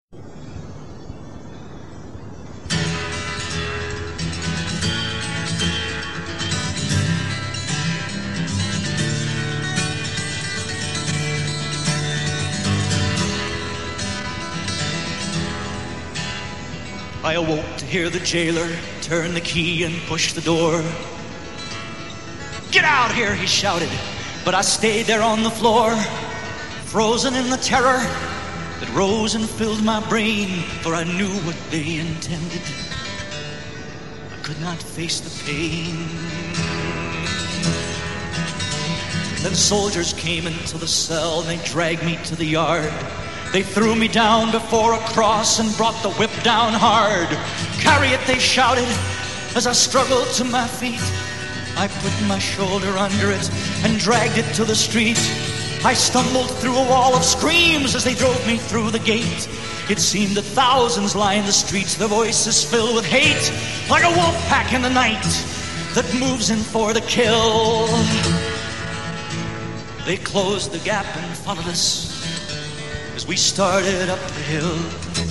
I awoke to hear the jailer turn the key and push the door. "Get out here," he shouted, but I stayed there on the floor, frozen in the terror that rose and filled my brain, for I knew what they intended. I could not face the pain. Then soldiers came into the cell and they dragged me to the yard. They threw me down before a cross and brought the whip down hard. "Carry it," they shouted, as I struggled to my feet. I put my shoulder under it and dragged it to the street. I stumbled through a wall of screams as they drove me through the gate. It seemed that thousands lined the streets, their voices filled with hate, like a wolf pack in the night that moves in for the kill. They closed the gap and followed us as we started up the hill.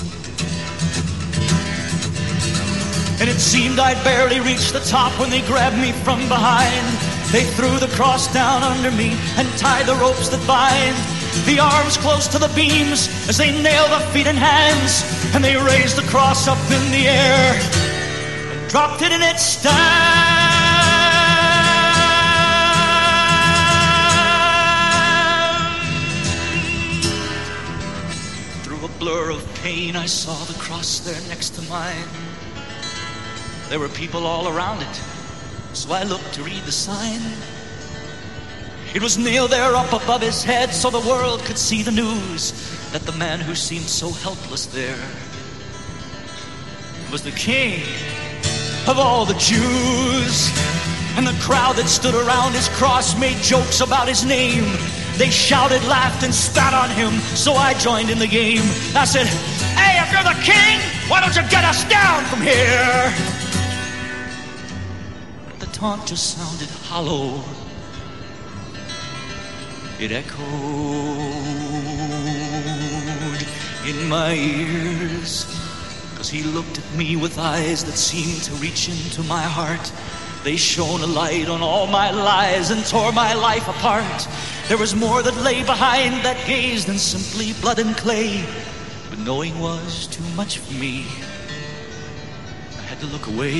And it seemed I'd barely reached the top when they grabbed me from behind. They threw the cross down under me and tied the ropes that bind the arms close to the beams as they nailed the feet and hands. And they raised the cross up in the air and dropped it in its stand. Blur of pain, I saw the cross there next to mine. There were people all around it, so I looked to read the sign. It was nailed there up above his head so the world could see the news that the man who seemed so helpless there was the King of all the Jews. And the crowd that stood around his cross made jokes about his name. They shouted, laughed, and spat on him, so I joined in the game. I said, "Hey, if you're the king, why don't you get us down from here?" But the taunt just sounded hollow. It echoed in my ears, 'cause he looked at me with eyes that seemed to reach into my heart. They shone a light on all my lies and tore my life apart. There was more that lay behind that gaze than simply blood and clay. But knowing was too much for me. I had to look away.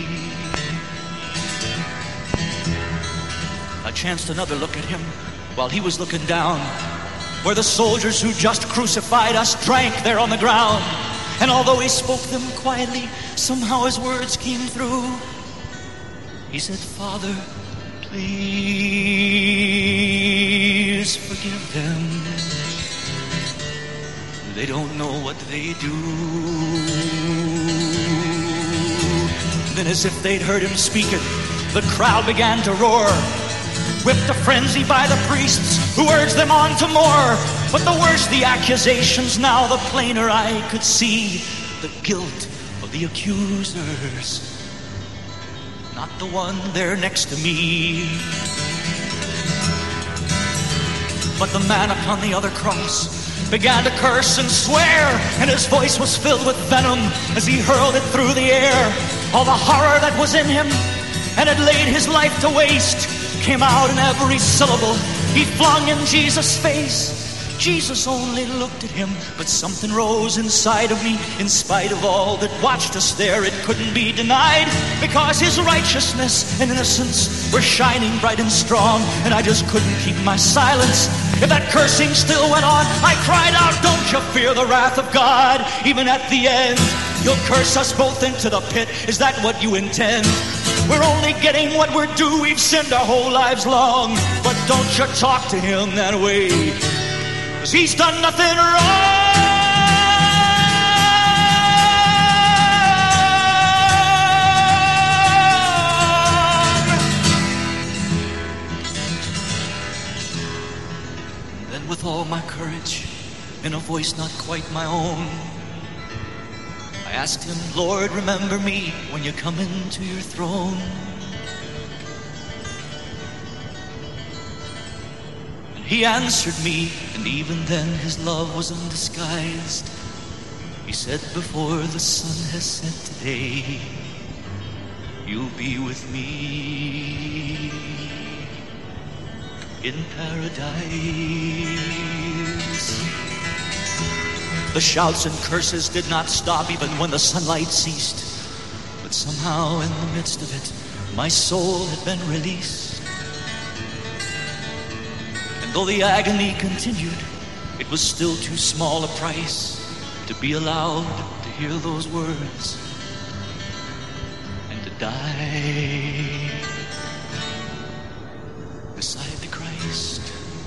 I chanced another look at him while he was looking down, where the soldiers who just crucified us drank there on the ground. And although he spoke them quietly, somehow his words came through. He said, "Father, please forgive them. They don't know what they do." Then, as if they'd heard him speak it, the crowd began to roar, whipped to frenzy by the priests who urged them on to more. But the worse the accusations, now the plainer I could see the guilt of the accusers, not the one there next to me. But the man upon the other cross began to curse and swear, and his voice was filled with venom as he hurled it through the air. All the horror that was in him and had laid his life to waste came out in every syllable he flung in Jesus' face. Jesus only looked at him, but something rose inside of me. In spite of all that watched us there, it couldn't be denied, because his righteousness and innocence were shining bright and strong, and I just couldn't keep my silence. If that cursing still went on, I cried out, "Don't you fear the wrath of God? Even at the end, you'll curse us both into the pit. Is that what you intend? We're only getting what we're due. We've sinned our whole lives long, but don't you talk to him that way, 'cause he's done nothing wrong." Then with all my courage, in a voice not quite my own, I asked him, "Lord, remember me when you come into your throne." And he answered me, and even then his love was undisguised. He said, before the sun has set today, you'll be with me in paradise. The shouts and curses did not stop even when the sunlight ceased. But somehow in the midst of it, my soul had been released. And though the agony continued, it was still too small a price to be allowed to hear those words and to die beside the Christ.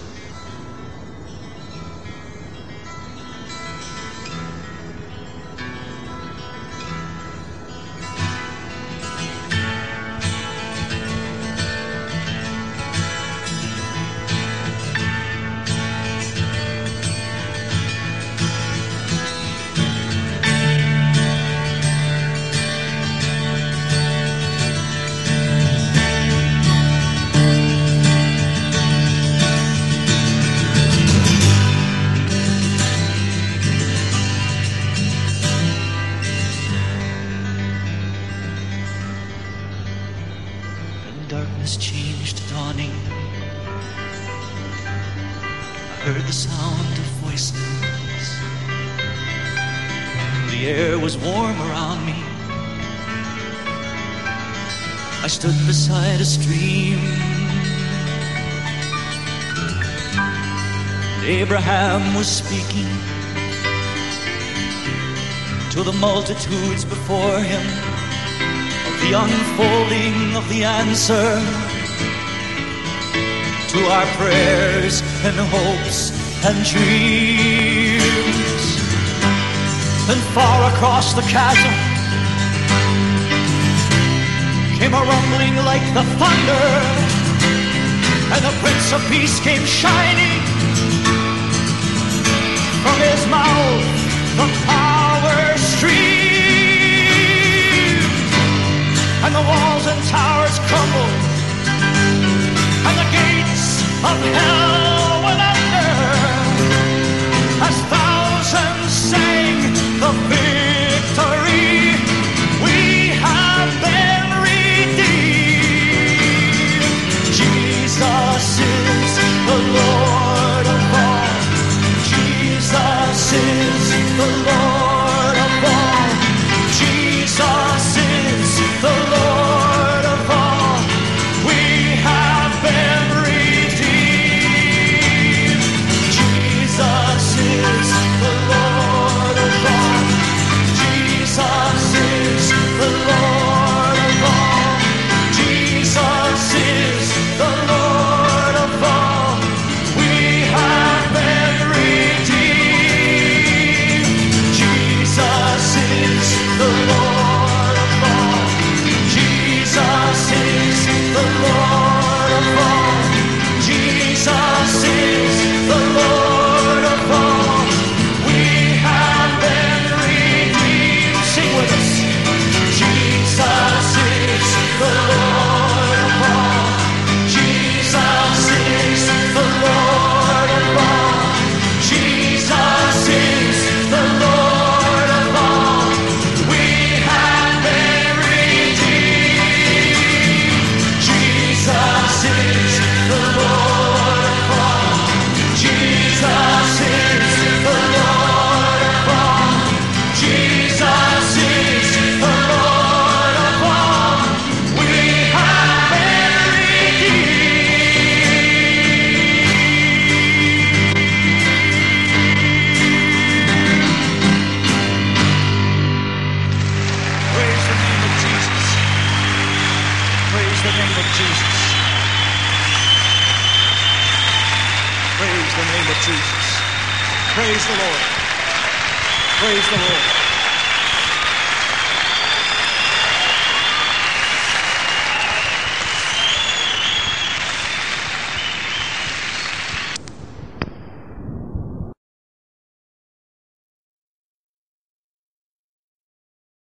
Darkness changed to dawning. I heard the sound of voices. The air was warm around me. I stood beside a stream. Abraham was speaking to the multitudes before him, the unfolding of the answer to our prayers and hopes and dreams. Then far across the chasm came a rumbling like the thunder, and the Prince of Peace came shining from his mouth, the power stream. And the walls and towers crumbled, and the gates of hell went under, as thousands sang the victory. We have been redeemed. Jesus is the Lord of all. Jesus is the Lord of all. Jesus is the Lord of all. We have been redeemed. Jesus is the Lord of all. Jesus is the Lord of all. Jesus is the Lord of all. We have been redeemed. Jesus is the Lord of all. Jesus is the Lord of all. Jesus is the Lord of all. We have been redeemed. Sing with us. Jesus is the Lord of all. Jesus is the Lord of all. Jesus is the Lord of all. We have been redeemed. Jesus is the Lord of all. Jesus is the Lord of all. Jesus is the Lord of all. We have been redeemed. Praise the name of Jesus. Praise the name of Jesus. Praise the name of Jesus. Praise the Lord. Praise the Lord.